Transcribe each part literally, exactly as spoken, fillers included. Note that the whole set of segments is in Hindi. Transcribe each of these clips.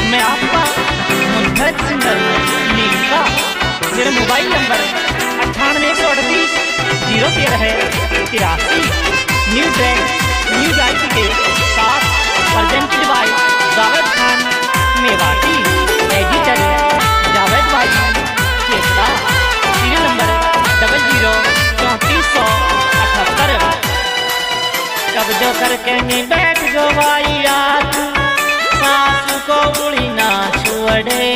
मैं आपका मुंतज सिंगर नीलका। मेरा मोबाइल नंबर अट्ठानवे एक सौ अड़तीस जीरो तेरह है तिरासी। न्यू ट्रैक न्यू गायकी के साथ presented by Javed Khan Mewati. Editor Javed भाई Kesra. Serial number double zero चौंतीस सौ अठहत्तर। कब्जो करके नी बैठ जो भाई याद सासू को उड़ी ना छोड़े।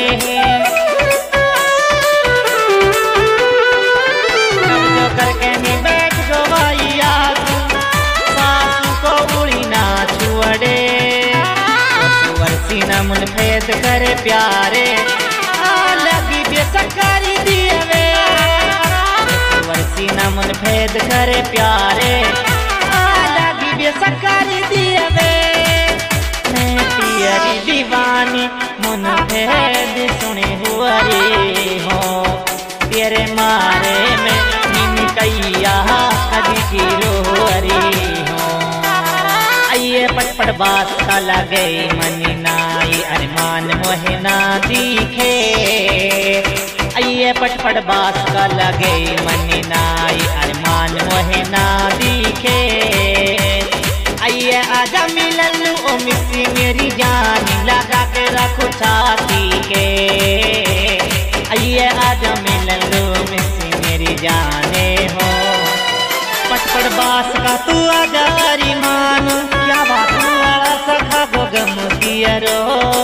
कब्जो करके नी बैठ जो भाई याद सासू को उड़ी ना छोड़े। वर्षी न मुन फेद करे प्यारे लगी बेसकारी दिए। वर्षी न मुन फेद करे प्यारे लगी बेसकारी दिए। मैं पियरी दीवानी मुन फेद सुने हुआरी हो। तेरे मारे में निन कैया कदी की रोहरी हो। आइए पटपट बात का लगे मनी नाई अरमान मोहे ना दिखे। आइए पटपट बात का लगे मनी नाई अरमान मोहे ना दिखे। आइए आजा मिलन ओ मिसी मेरी जान लगा के रखो छाती के। आइए आजा मिलन ओ मिसी मेरी जाने हो। पटपट बास का तू आजा अरिमान क्या बात वाला सखा गो गम किया रो।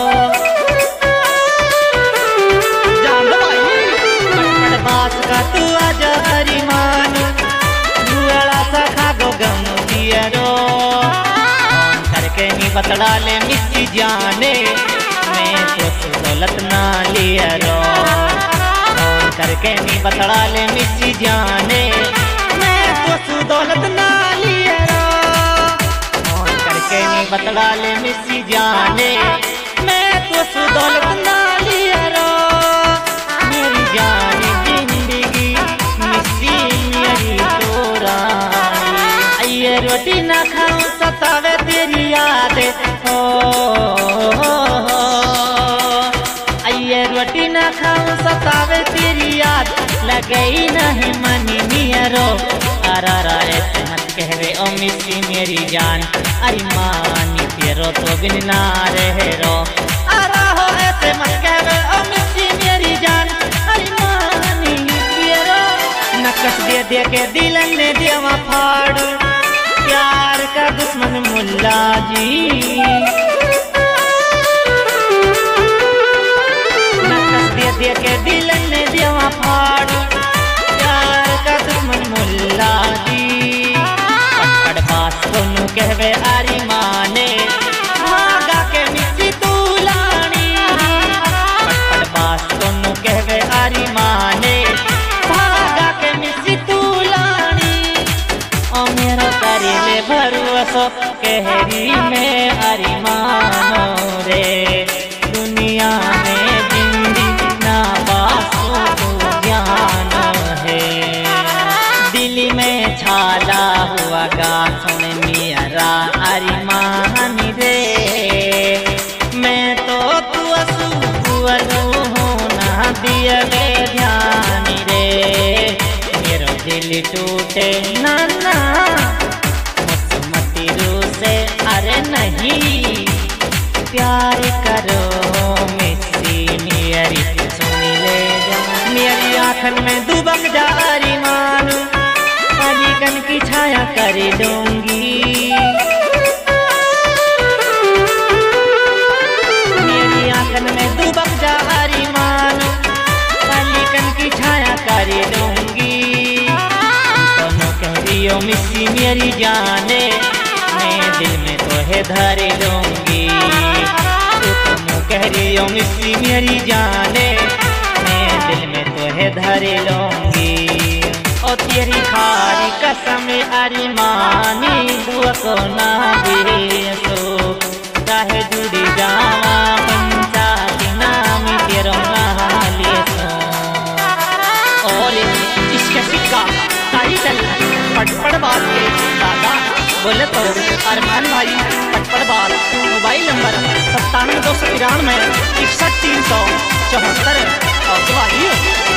जान लो भाई पटपट बास का तू आजा अरिमान वाला सखा गो गम किया रो। करके नी बतला ले मिसी जाने मैं तो दौलत ना लिया रो। करके नी बतला ले मिसी जाने तो दौलत ना लिया रो। करके नी बतला ले मिसी जाने मैं तो दौलत ना लिया रो। मेरी जानी जिंदगी मिसी मेरी तोरा। आइए रोटी ना खाऊं सतावे तेरी याद हो। आइए रोटी ना खाऊं सतावे तेरी याद लगे नहीं मनी नियरो। अरारा ऐसे मत कहवे ओ मिसी मेरी जान अरे मानी तेरो तो बिन ना रहे रो। अरा हो ऐसे मत कहवे ओ मिसी मेरी जान अरे मानी तेरो। नकश दे दे के दिल ने देवा फाड़ प्यार का दुश्मन मुल्ला जी। नकश दे दे के दिल ने देवा फाड़ प्यार का दुश्मन मुल्ला जी। पटपट बास को कहवे आरी माने भागा के मिसी तू लानी। पटपट बास को कहवे आरी माने भागा के मिसी तू लानी। ओ मेरो करीले भरोसो कहरी में आरी मानो रे। दुनिया में जिंदगी ना बासो तू ज्ञान है। दिल में छाला हुआ गा सुन मेरा अरिमान रे। मैं तो तू असुअलू होना दिया वे ध्यान रे। मेरो दिल टूटे नाना मुसमती रू से अरे नहीं प्यार करो मिसी मेरी सुन ले जा। मेरी आँखन में दुबक जा अरिमान अलीगन की छाया कर दूंगी। मेरी आंखन में दुबक जा अरिमान अलीगन की छाया कर दूंगी। दोनों कह रही हो मिसी मेरी जाने मैं दिल में तो है धर दूंगी। तुम कह रही हो मिसी मेरी जाने मैं दिल में तो है धर लूंगी। ओ तेरी खारी कसम अरिमानी दुआ को ना दे सो। चाहे जुड़ी जावा पंचायत नाम तेरो ना ले सो। और इसका सिक्का टाइटल पटपट बात के दादा बोले तो अरमान भाई पटपट बात। मोबाइल नंबर सत्ता अंठानवे दो सौ तिरानवे इकसठ तीन सौ चौहत्तर और दुआई।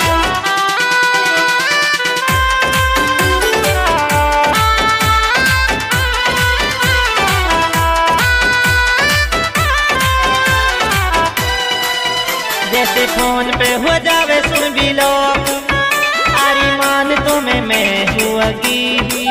जैसे फोन पे हो जावे सुन भी लो, अरिमान तुम्हें मैं हुआगी।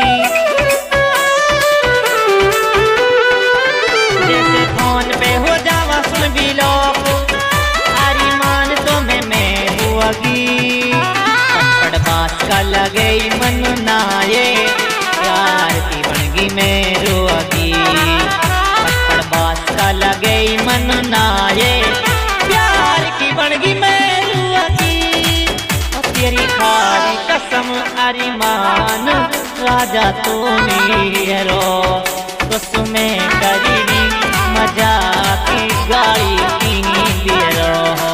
जैसे फोन पे हो जावा सुन भी लो, अरिमान तुम्हें मैं हुआगी। पटपट बात का लगे मन नाये, प्यार की बनगी मैं रोगी। पटपट बात का लगे मन नाये, प्यार की बनगी मैं रोगी। तेरी खारी कसम अरिमान राजा तू नीरो, उसमें करीनी मजा की गाड़ी की नीरो।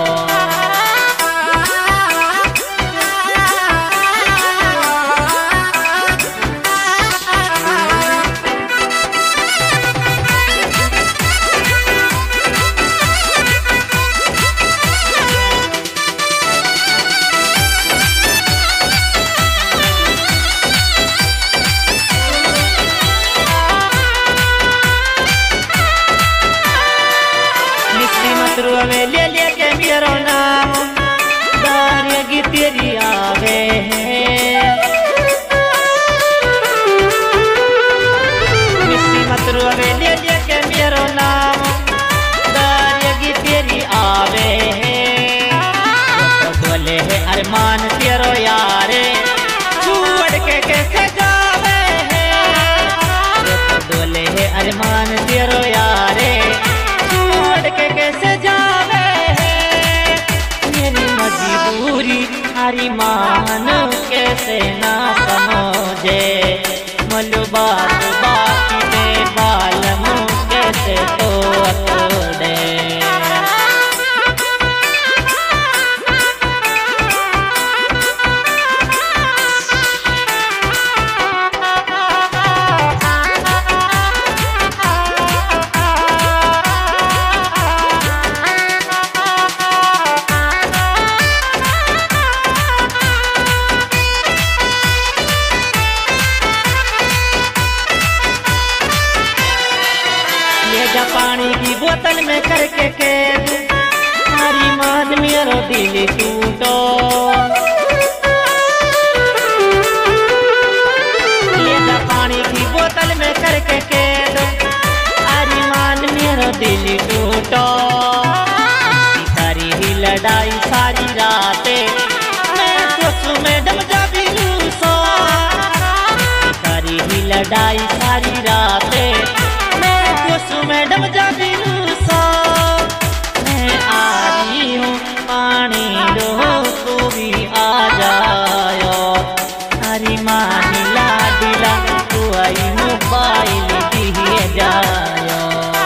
ले ले ले के मेरो नाम दारियगी तेरी आवे है। मिस्सी मत रोवे ले ले के मेरो नाम दारियगी तेरी आवे है। तो डोले है अरमान तेरो यारे, छोड़ के कैसे जावे है। तो डोले है अरमान तेरो यारे, छोड़ के कैसे जावे है। मेरी मजबूरी अरिमान कैसे ना समझे, मलू बात बाकी दे बालम कैसे तो तोड़े। पानी की बोतल में करके कैद, अरिमान मेरो दिल टूटो। लेगा पानी की बोतल में करके कैद, अरिमान मेरो दिल टूटो। सारी ही लड़ाई सारी रातें मैं सोचूं मैडम जब लूसो। सारी ही लड़ाई सारी रातें मैडम जाबी रूसो। मैं आ रही हूँ पानी दो तू भी आ जायो। अरिमान लाडिला तू आई मोबाइल दिए जायो।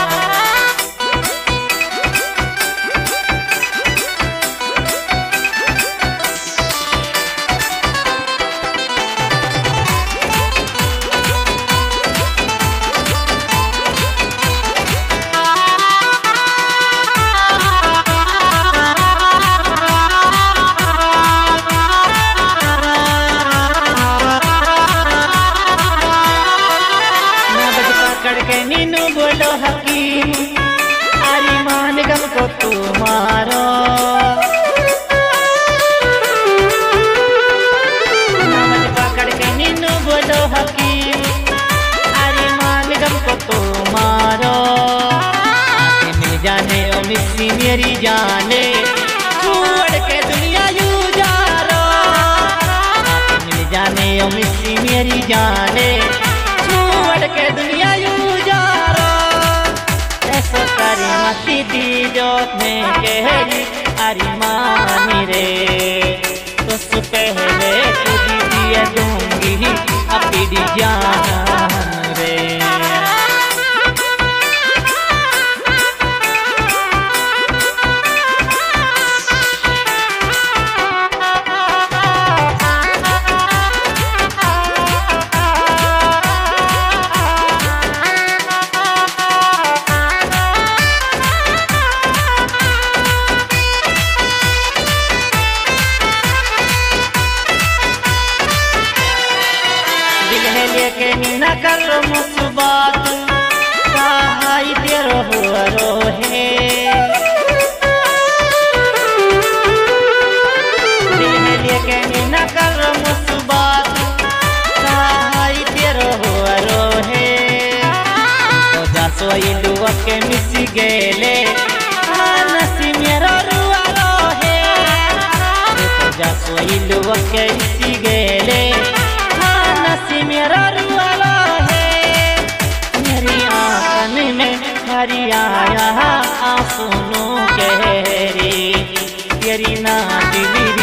नीनू बोलो हकीम अरिमान गम को तू मारो। नमज पकड़ के नीनू बोलो हकीम अरिमान गम को तू मारो। आके मिल जाने ओ मिस्सी मेरी जाने, छोड़ के दुनिया यू जारो। आके मिल जाने ओ मिस्सी मेरी जाने, छोड़ के दुनिया यू जारो। ऐसा करी मती दी जो में कहरी अरिमान रे, तो पहले खुद दिए दूंगी अपनी जान रे। गेले नसी मेरा रुआ रोहे जा सोइल वकैसी गेले नसी मेरा रुआ रोहे मेरी आंखन में हरी आया आंसू नो कहरी तेरी ना दिली